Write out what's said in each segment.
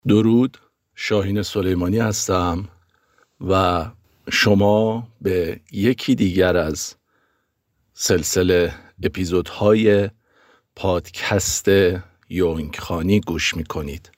درود، شاهین سلیمانی هستم و شما به یکی دیگر از سلسله اپیزودهای پادکست یونگ خانی گوش میکنید.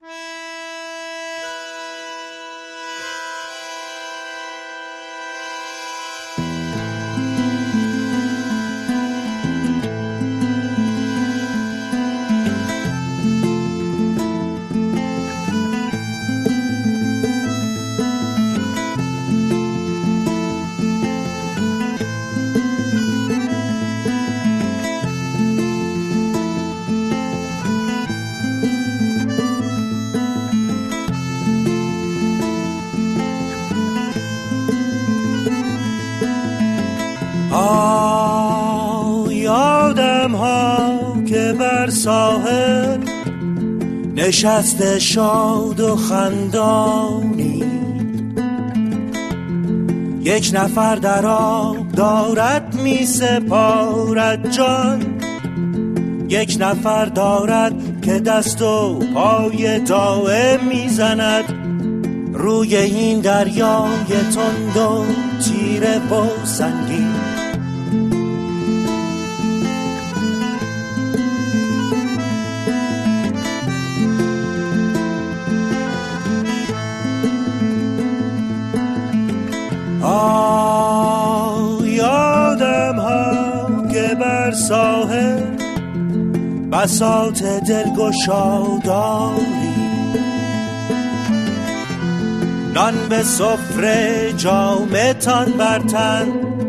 یادم ها که بر ساحل نشسته شاد و خندانی، یک نفر در آب دارد می سپارد جان، یک نفر دارد که دست و پای دائم می زند روی این دریای تند و تیره و سنگین. یادم ها که بر ساحل بساط دلگشاداری، نان به سفره جامتان برتن،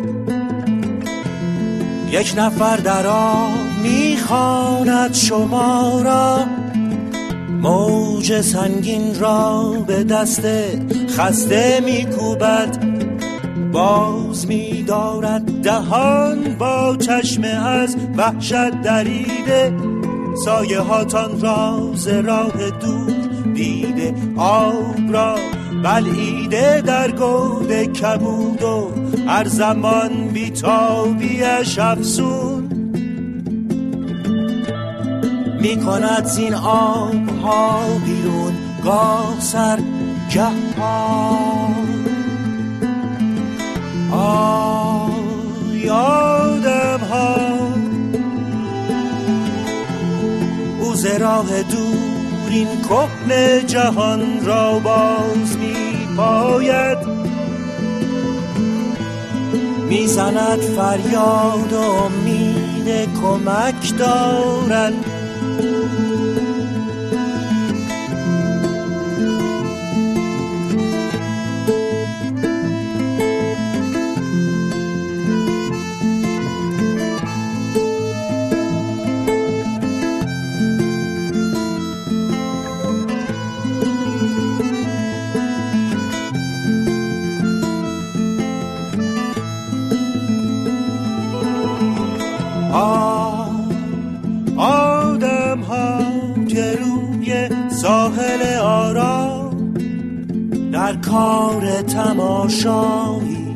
یک نفر در آب میخواند شما را، موج سنگین را به دست خسته میکوبد، باز می‌دارد دهان با چشم از وحشت دریده، سایه هاتان راز راه دور دیده، آب را بلعیده در گود کبود و هر زمان بی‌تابیش افسون می‌کند زین آب ها بیرون، گاه سر گه پا. یادم ها او ز راه دور این کهنه جهان را باز می پاید، می زند فریاد و امید کمک دارد. آدم ها که روی ساحل آرام در کار تماشایی،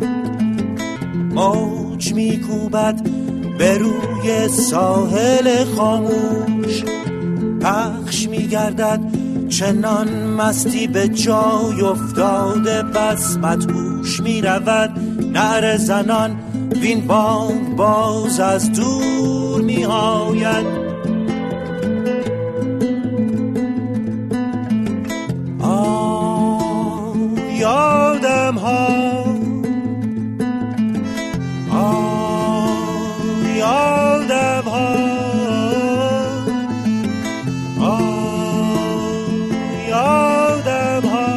موج میکوبد به روی ساحل خاموش، پخش میگردد چنان مستی به جای افتاده، بس مدهوش میرود نعره زنان، وین بانگ باز از دور می آید. یادم ها یادم ها یادم ها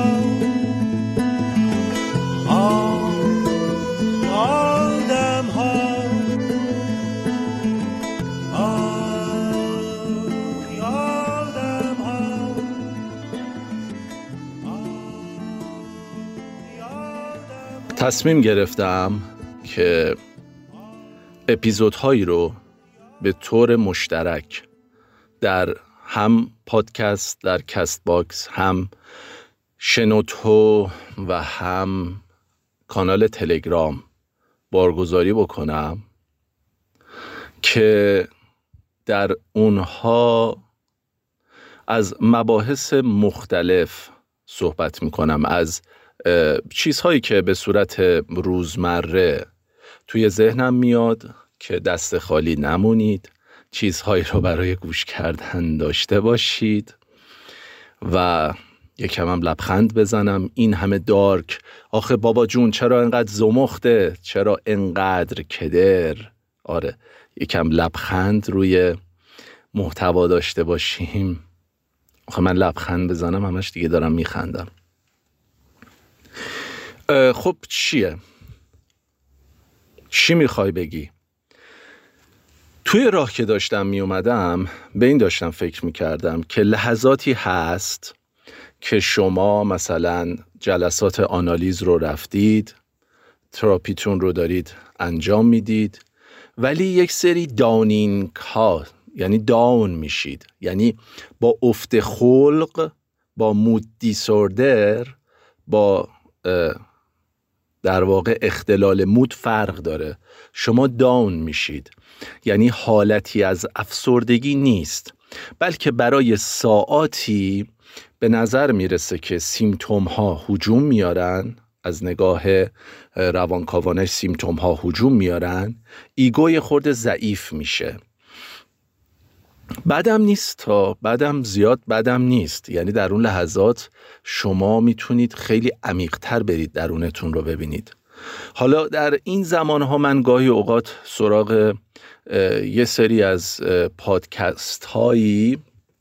تصمیم گرفتم که اپیزودهایی رو به طور مشترک در هم پادکست در کست باکس، هم شنوتو و هم کانال تلگرام بارگذاری بکنم که در اونها از مباحث مختلف صحبت میکنم، از چیزهایی که به صورت روزمره توی ذهنم میاد که دست خالی نمونید، چیزهایی رو برای گوش کردن داشته باشید و یکم هم لبخند بزنم. این همه دارک، آخه بابا جون چرا انقدر زمخته، چرا انقدر کدر؟ آره، یکم لبخند روی محتوا داشته باشیم. آخه من لبخند بزنم همش دیگه دارم میخندم. خب چی میخوای بگی؟ توی راه که داشتم میومدم به این داشتم فکر میکردم که لحظاتی هست که شما مثلا جلسات آنالیز رو رفتید، تراپیتون رو دارید انجام میدید، ولی یک سری داونینگ ها، یعنی داون میشید، یعنی با افت خلق، با مود دیسوردر، با در واقع اختلال مود فرق داره. شما داون میشید، یعنی حالتی از افسردگی نیست، بلکه برای ساعاتی به نظر میرسه که سیمتوم ها هجوم میارن، از نگاه روانکاوانه سیمتوم ها هجوم میارن، ایگوی خورده ضعیف میشه. بدم نیست، زیاد بدم نیست، یعنی در اون لحظات شما میتونید خیلی عمیق‌تر برید درونتون رو ببینید. حالا در این زمانها من گاهی اوقات سراغ یه سری از پادکست هایی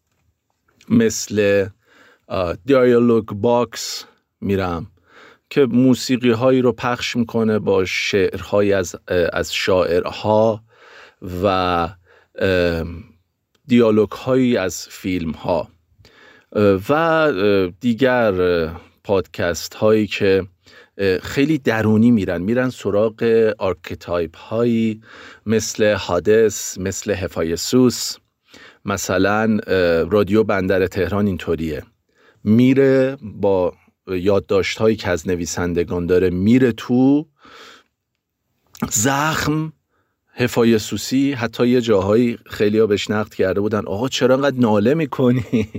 مثل دیالوگ باکس میرم که موسیقی هایی رو پخش میکنه با شعرهایی از شاعرها و دیالوگ هایی از فیلم ها و دیگر پادکست هایی که خیلی درونی میرن سراغ آرکیتایپ هایی مثل هادس، مثل هفایسوس. مثلا رادیو بندر تهران اینطوریه، میره با یادداشت هایی که از نویسندگان داره، میره تو زخم هفایسوسی. حتی یه جاهایی خیلی ها بهش نقد کرده بودن آقا چرا انقدر ناله میکنی؟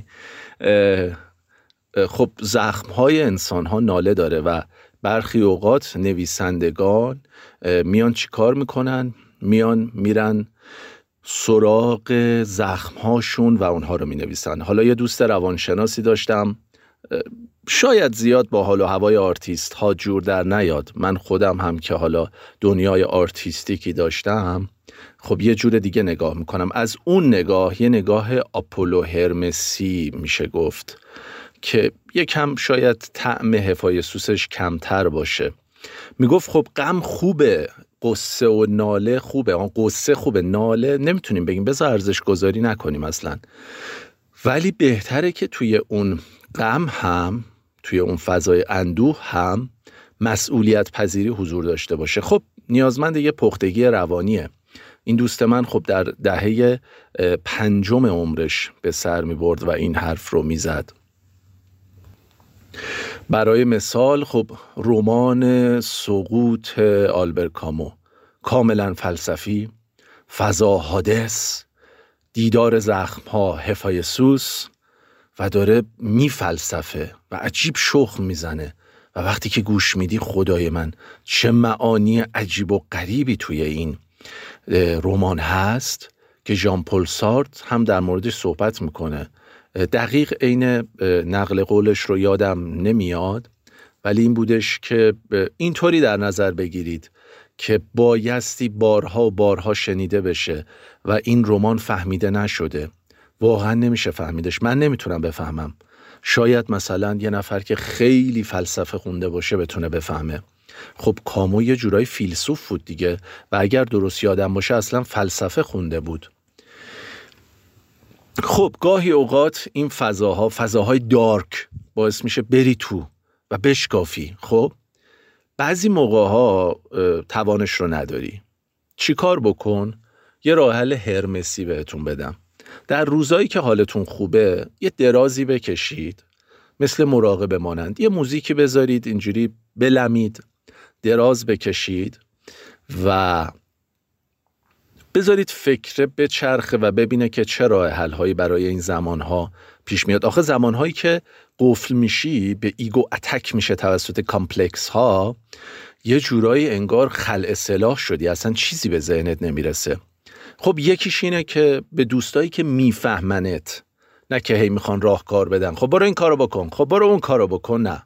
خب زخمهای انسان ها ناله داره و برخی اوقات نویسندگان میان چی کار میکنن؟ میرن سراغ زخمهاشون و اونها رو مینویسن. حالا یه دوست روانشناسی داشتم، شاید زیاد با حال و هوای آرتیست ها جور در نیاد، من خودم هم که حالا دنیای آرتیستیکی داشتم خب یه جور دیگه نگاه میکنم. از اون نگاه، یه نگاه آپولو هرمسی میشه گفت که یکم شاید طعم هفایسوسش کمتر باشه. میگفت خب غم خوبه، قصه و ناله خوبه، قصه خوبه، ناله نمیتونیم بگیم، بذار ارزش گذاری نکنیم اصلا، ولی بهتره که توی اون غم هم، توی اون فضای اندوه هم مسئولیت پذیری حضور داشته باشه. خب نیازمند یه پختگی روانیه. این دوست من خب در دهه 5 عمرش به سر می برد و این حرف رو می زد. برای مثال خب رمان سقوط آلبر کامو کاملا فلسفی، فضا هادس، دیدار زخم‌ها هفایسوس، و داره می فلسفه و عجیب شخم میزنه و وقتی که گوش میدی خدای من چه معانی عجیب و غریبی توی این رمان هست که ژان پل سارتر هم در موردش صحبت میکنه. دقیق عین نقل قولش رو یادم نمیاد، ولی این بودش که اینطوری در نظر بگیرید که بایستی بارها و بارها شنیده بشه و این رمان فهمیده نشده. واقعا نمیشه فهمیدش، من نمیتونم بفهمم. شاید مثلا یه نفر که خیلی فلسفه خونده باشه بتونه بفهمه. خب کامو یه جورای فیلسوف بود دیگه و اگر درست یادم باشه اصلا فلسفه خونده بود. خب گاهی اوقات این فضاهای دارک باعث میشه بری تو و بشکافی. خب بعضی موقعها توانش رو نداری. چی کار بکن؟ یه راه حل هرمسی بهتون بدم. در روزایی که حالتون خوبه یه درازی بکشید، مثل مراقبه مانند، یه موزیکی بذارید، اینجوری بلمید، دراز بکشید و بذارید فکر بچرخه و ببینه که چه راه حل‌هایی برای این زمانها پیش میاد. آخه زمانهایی که قفل میشی، به ایگو اتک میشه توسط کامپلکس ها، یه جورایی انگار خلع سلاح شدی، اصلا چیزی به ذهنت نمیرسه. خب یکیش اینه که به دوستایی که میفهمنت، نه که هی میخوان راهکار بدن، خب برو این کارو بکن، خب برو اون کارو بکن، نه.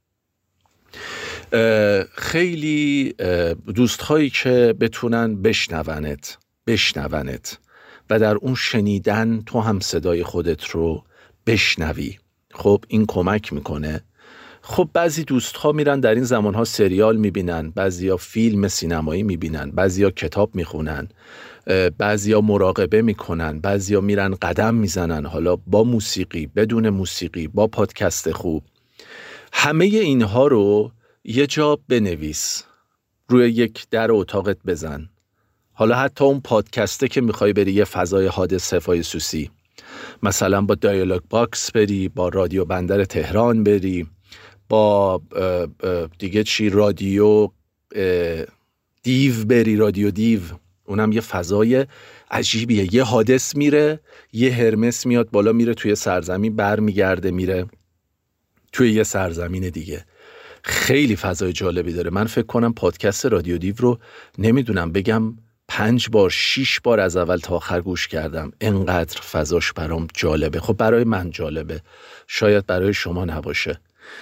خیلی دوستهایی که بتونن بشنونت و در اون شنیدن تو هم صدای خودت رو بشنوی، خب این کمک میکنه. خب بعضی دوستها میرن در این زمانها سریال میبینن، بعضیا فیلم سینمایی میبینن، بعضیا کتاب میخونن، بعضیا مراقبه میکنن، بعضیا میرن قدم میزنن، حالا با موسیقی، بدون موسیقی، با پادکست خوب. همه اینها رو یه جا بنویس، روی یک در اتاقت بزن. حالا حتی اون پادکسته که میخوای بری یه فضای حادثه فایسوسی، مثلا با دایالوگ باکس بری، با رادیو بندر تهران بری، با دیگه چی، رادیو دیو بری، رادیو دیو، اونم یه فضای عجیبیه. یه حادث میره، یه هرمس میاد بالا، میره توی سرزمین، برمیگرده میره توی یه سرزمین دیگه. خیلی فضای جالبی داره. من فکر کنم پادکست رادیو دیو رو نمیدونم بگم 5 بار 6 بار از اول تا آخر گوش کردم، انقدر فضاش برام جالبه. خب برای من جالبه، شاید برای شما نباشه.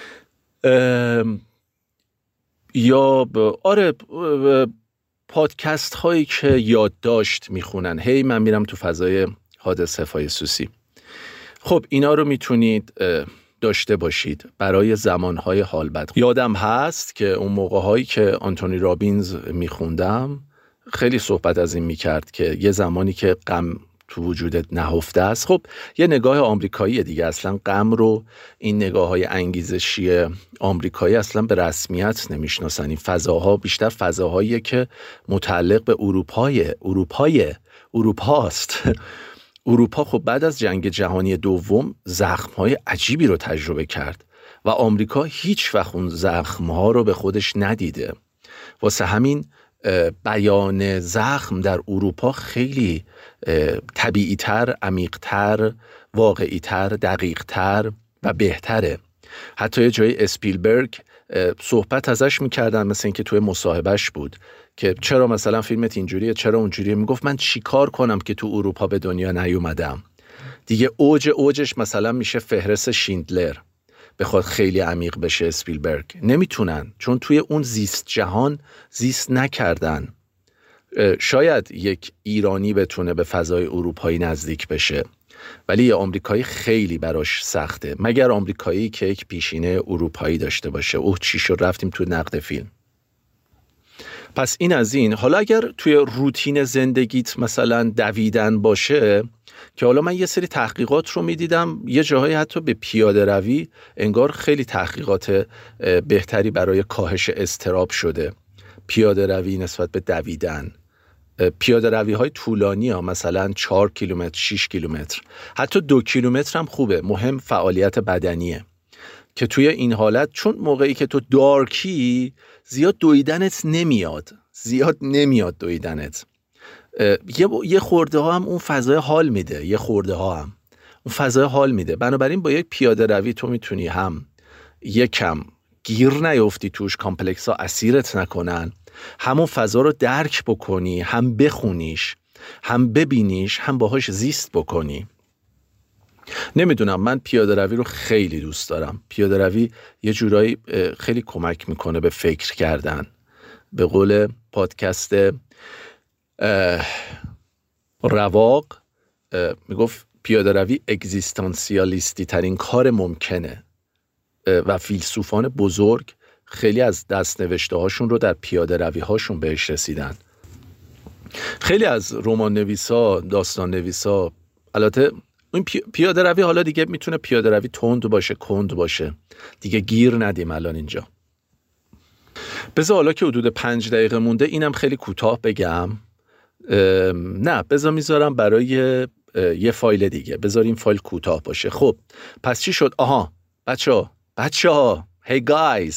یا پادکست هایی که یادداشت میخونن، هی من میرم تو فضای حادثه فایسوسی. خب اینا رو میتونید داشته باشید برای زمانهای حال بد. یادم هست که اون موقع‌هایی که آنتونی رابینز میخوندم، خیلی صحبت از این میکرد که یه زمانی که غم تو وجودت نهفته است. خب یه نگاه آمریکایی دیگه، اصلا غم رو، این نگاه‌های انگیزشی آمریکایی اصلا به رسمیت نمیشناسن. این فضاها بیشتر فضاهاییه که متعلق به اروپاست. اروپا خب بعد از جنگ جهانی دوم زخم‌های عجیبی رو تجربه کرد و آمریکا هیچ وقت اون زخم‌ها رو به خودش ندیده. واسه همین بیان زخم در اروپا خیلی طبیعی‌تر، عمیق‌تر، واقعی‌تر، دقیق‌تر و بهتره. حتی یه جای اسپیلبرگ صحبت ازش میکردن، مثل این که توی مصاحبهش بود که چرا مثلا فیلمت اینجوریه، چرا اونجوریه. میگفت من چی کار کنم که تو اروپا به دنیا نیومدم. دیگه اوجش مثلا میشه فهرست شیندلر، بخواد خیلی عمیق بشه اسپیلبرگ. نمیتونن، چون توی اون زیست جهان زیست نکردن. شاید یک ایرانی بتونه به فضای اروپایی نزدیک بشه، ولی یه آمریکایی خیلی براش سخته، مگر آمریکایی که یک پیشینه اروپایی داشته باشه. چی شد رفتیم تو نقد فیلم. پس این از این. حالا اگر توی روتین زندگیت مثلا دویدن باشه، که حالا من یه سری تحقیقات رو میدیدم، یه جاهایی حتی به پیاده روی انگار خیلی تحقیقات بهتری برای کاهش اضطراب شده. پیاده روی نسبت به دویدن. پیاده روی های طولانی ها، مثلا 4 کیلومتر، 6 کیلومتر، حتی 2 کیلومتر هم خوبه. مهم فعالیت بدنیه که توی این حالت، چون موقعی که تو دارکی زیاد دویدنت نمیاد دویدنت. یه خورده ها هم اون فضای حال میده. بنابراین با یک پیاده روی تو میتونی هم یکم گیر نیفتی توش، کامپلکس ها اسیرت نکنن، همون فضا رو درک بکنی، هم بخونیش، هم ببینیش، هم باهاش زیست بکنی. نمیدونم، من پیاده روی رو خیلی دوست دارم. پیاده روی یه جورایی خیلی کمک میکنه به فکر کردن. به قول پادکست رواق میگفت پیاده روی اگزیستانسیالیستی ترین کار ممکنه و فیلسوفان بزرگ خیلی از دست نوشته هاشون رو در پیاده روی هاشون بهش رسیدن. خیلی از رمان نویسا، داستان نویسا، البته این پیاده روی حالا دیگه میتونه پیاده روی تند باشه، کند باشه، دیگه گیر ندیم الان اینجا. بذار حالا که حدود 5 دقیقه مونده اینم خیلی کوتاه بگم. نه بذار میذارم برای یه فایل دیگه، بذار این فایل کوتاه باشه. خب پس چی شد؟ بچه ها hey guys،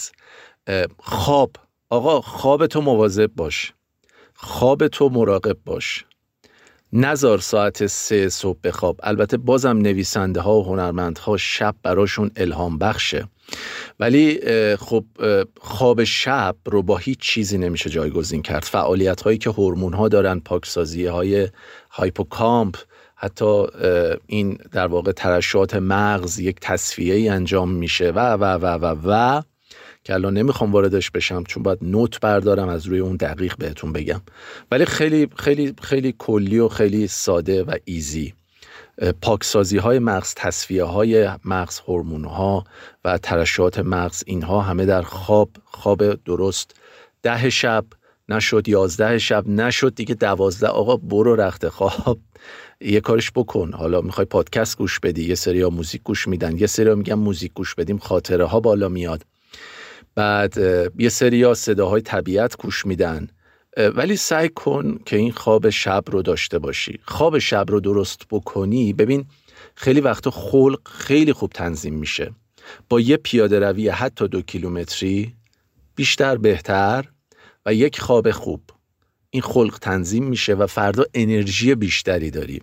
خواب. آقا خوابتو مواظب باش، خوابتو مراقب باش. نزار ساعت 3 صبح بخواب. البته بازم نویسنده ها و هنرمندها شب براشون الهام بخشه، ولی خب خواب شب رو با هیچ چیزی نمیشه جایگزین کرد. فعالیت هایی که هورمون ها دارن، پاکسازی های هایپوکامپ، حتی این در واقع ترشحات مغز، یک تصفیه‌ای انجام میشه و که الان نمیخوام واردش بشم چون باید نوت بردارم از روی اون دقیق بهتون بگم، ولی خیلی خیلی خیلی کلی و خیلی ساده و ایزی. پاکسازی های مغز، تصفیه های مغز، هورمون ها و ترشحات مغز، اینها همه در خواب درست. 10 شب نشد، 11 شب نشد دیگه، 12. آقا برو رخت خواب، یه کارش بکن. حالا میخوای پادکست گوش بدی، یه سری ها موزیک گوش میدن، یه سری ها میگن موزیک گوش بدیم خاطره ها بالا میاد، بعد یه سری ها صداهای طبیعت گوش میدن، ولی سعی کن که این خواب شب رو داشته باشی. خواب شب رو درست بکنی، ببین خیلی وقتا خلق خیلی خوب تنظیم میشه. با یه پیاده روی حتی 2 کیلومتری بیشتر بهتر و یک خواب خوب، این خلق تنظیم میشه و فردا انرژی بیشتری داری.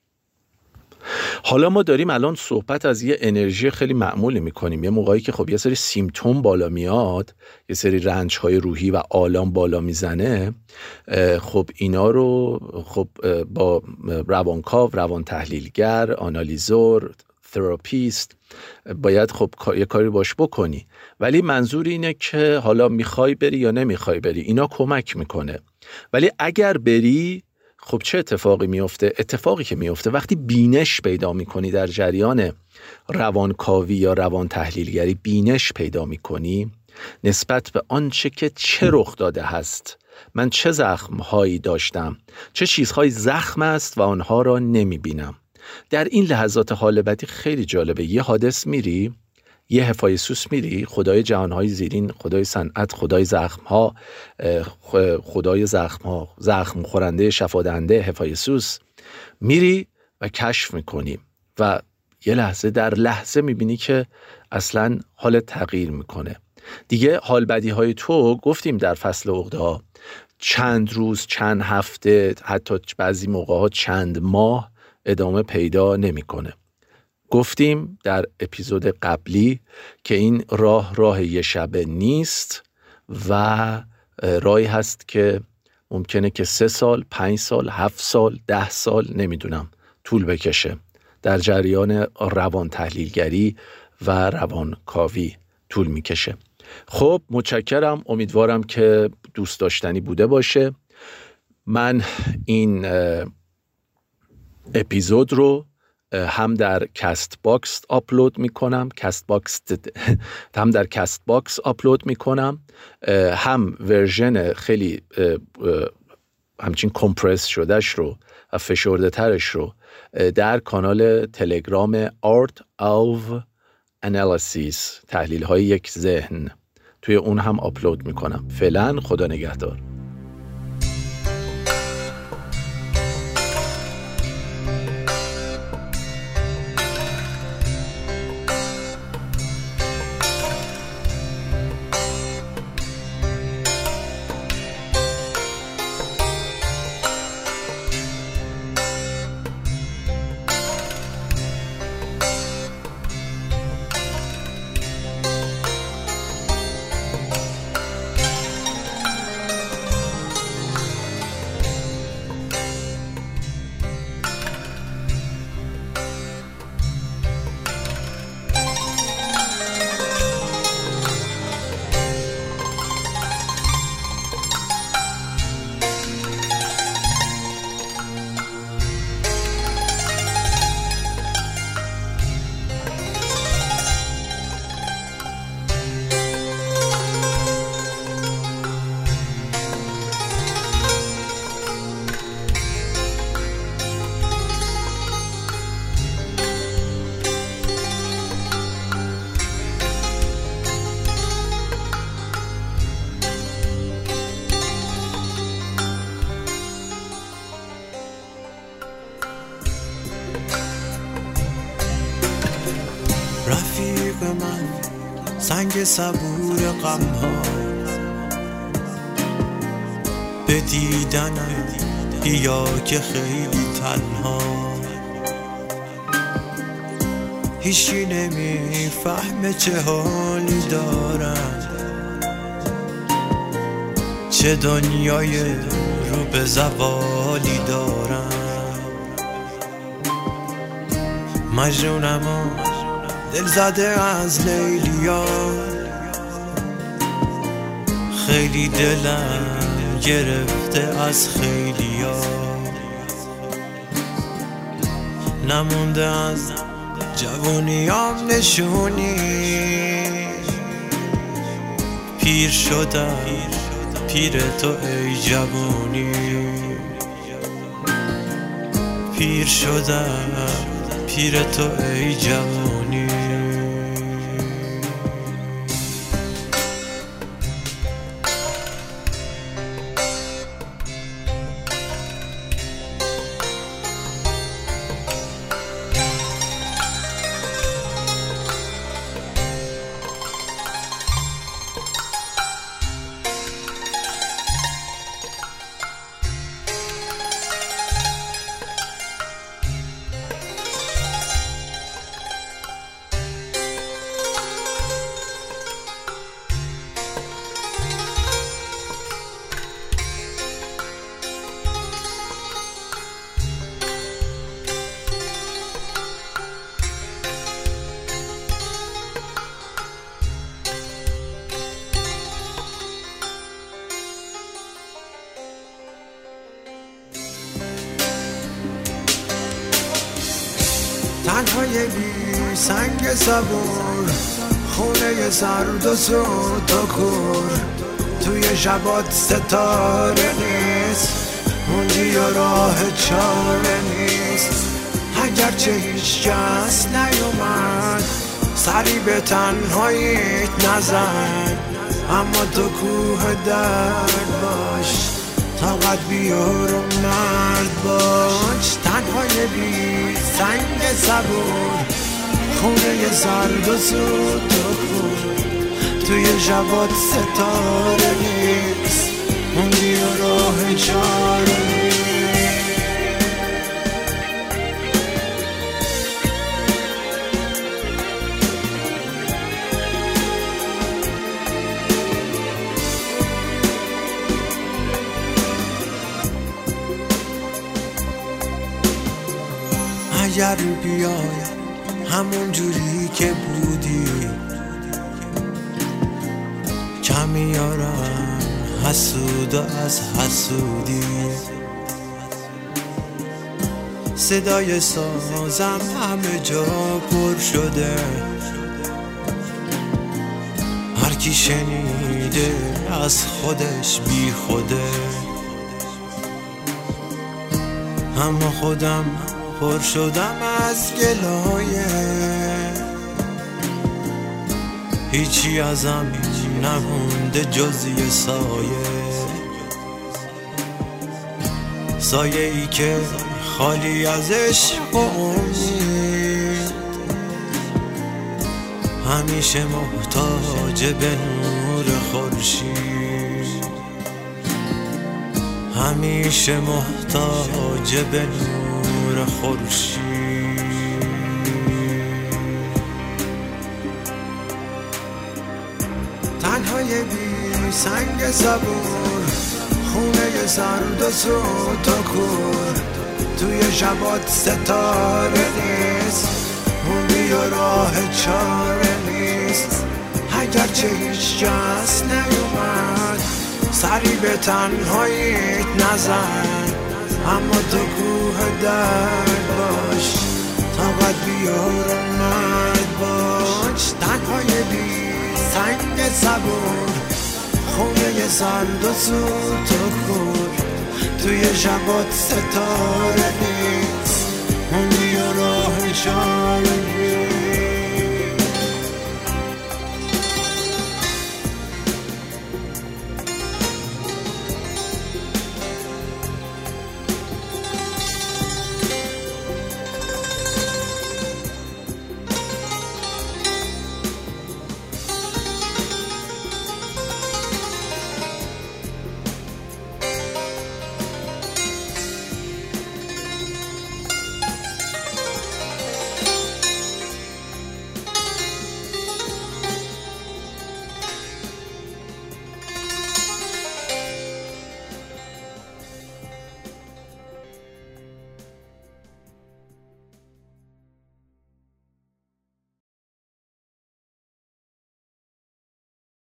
حالا ما داریم الان صحبت از یه انرژی خیلی معمولی میکنیم. یه موقعی که خب یه سری سیمتوم بالا میاد، یه سری رنج‌های روحی و آلام بالا میزنه، خب اینا رو خب با روانکاو، روان تحلیلگر، آنالیزور، تراپیست باید خب یه کاری باش بکنی. ولی منظور اینه که حالا میخوای بری یا نمیخوای بری، اینا کمک میکنه. ولی اگر بری، خب چه اتفاقی میفته؟ اتفاقی که میفته وقتی بینش پیدا میکنی در جریان روانکاوی یا روان تحلیلگری، بینش پیدا میکنی نسبت به آنچه که چه رخ داده هست، من چه زخمهایی داشتم، چه چیزهایی زخم است و آنها را نمیبینم. در این لحظات حال بدی خیلی جالبه. یه حادث میری، یه هفایسوس میری، خدای جهانهای زیرین، خدای صنعت، خدای زخمها، خدای زخمها، زخم خورنده شفادهنده هفایسوس، میری و کشف میکنی و یه لحظه در لحظه میبینی که اصلا حال تغییر میکنه. دیگه حال بدی های تو، گفتیم در فصل عقده‌ها، چند روز، چند هفته، حتی بعضی موقع ها چند ماه ادامه پیدا نمیکنه. گفتیم در اپیزود قبلی که این راه یه شبه نیست و راهی هست که ممکنه که 3 سال، 5 سال، 7 سال، 10 سال نمیدونم طول بکشه. در جریان روان تحلیلگری و روانکاوی طول میکشه. خب متشکرم، امیدوارم که دوست داشتنی بوده باشه. من این اپیزود رو هم در کست باکس آپلود میکنم، هم در کست باکس آپلود میکنم، هم ورژن خیلی همچین کمپرس شدهش رو و فشرده ترش رو در کانال تلگرام Art of Analysis، تحلیل های یک ذهن، توی اون هم آپلود میکنم. فعلا خدا نگهدار. رفیق من سنگ صبور غم ها، به دیدن بیا که خیلی تنها، هیچی نمیفهمه چه حالی دارم، چه دنیای رو به زوالی دارم. مجنونم و دل زده از لیلیا، خیلی دلم گرفته از خیلیا، نمونده از جوونیام نشونی، پیر شدم پیر تو ای جوونی، پیر شدم پیر تو ای جوونی. تنهای بی سنگ صبور، خونه سرد و سود و کور، توی شبات ستاره نیست، موندی و راه چاره نیست. اگرچه هیچ کس نیومد سری به تنهاییت نزن، اما تو کوه درد باش، طاقت بیار و مرد باش. تنهای بی سنگ صبور، خونه سرد و سود و کور، توی شبات ستاره نیست، موندی و راه چاره نیست. اگر بیای همون جوری که بودی، کمی یارم حسود از حسودی، صدای سازم همه جا پر شده، هر کی شنیده از خودش بی خوده، اما خودم پر شدم از گلایه، هیچی ازم نمونده جز یه سایه ای که خالی از عشق و امید، همیشه محتاج به نور خورشید، همیشه محتاج به نور خورشید. تنهای بی سنگ صبور، خونه سرد و سود و کور، توی شبات ستاره نیست، موندی و راه چاره نیست. اگرچه هیچ کس نیومد سری به تنهاییت نزن، اما تو کوه درد باش، طاقت بیار و مرد باش. تنهای بی سنگ صبور، خونه سرد و سود و کور، توی شبات ستاره نیست، موندی و راه چاره نیست.